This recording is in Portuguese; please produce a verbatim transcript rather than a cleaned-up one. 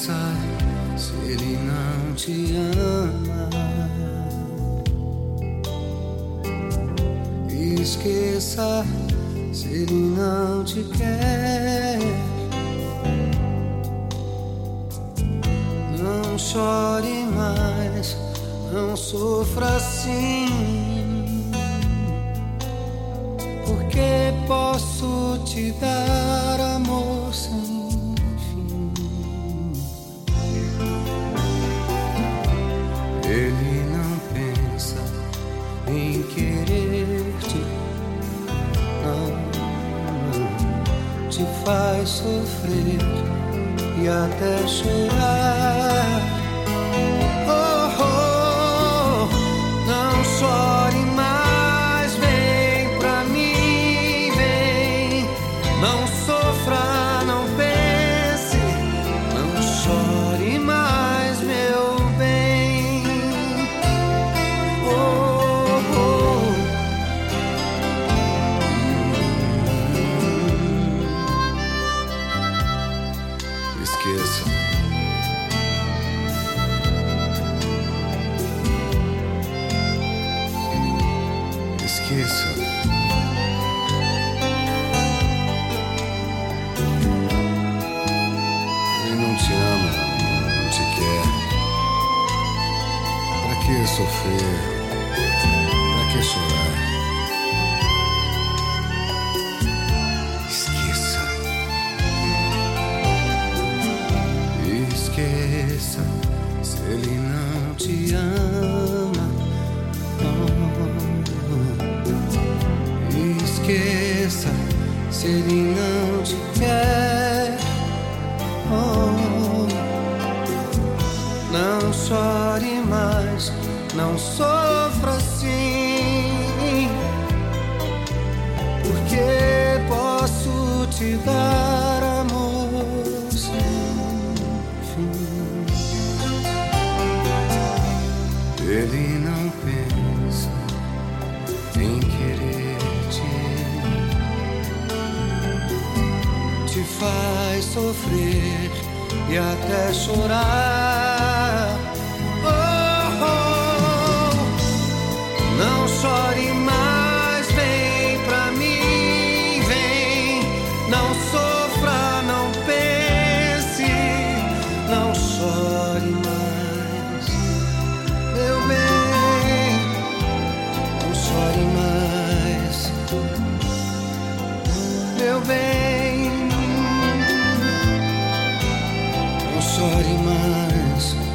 Esqueça se ele não te ama. Esqueça se ele não te quer. Não chore mais, não sofra assim, porque posso te dar amor sem fim. Ele não pensa em querer-te, não, te faz sofrer e até chorar. Oh, oh, não chore mais, vem pra mim, vem. Não sofra, não pense, não chore mais, meu bem. Oh, oh. Esqueça. Esqueça. Ele não te ama, não te quer. Pra que sofrer? Pra que chorar? Esqueça. Esqueça se ele não te ama. Esqueça se ele não te quer. Oh, não chore mais, não sofra assim, porque posso te dar amor sem fim. Ele não pensa em querer-te, te faz sofrer e até chorar. Oh, oh, não chore mais, vem pra mim, vem. Não sofra, não pense, não chore mais, meu bem. Não chore mais, meu bem. Não chore mais.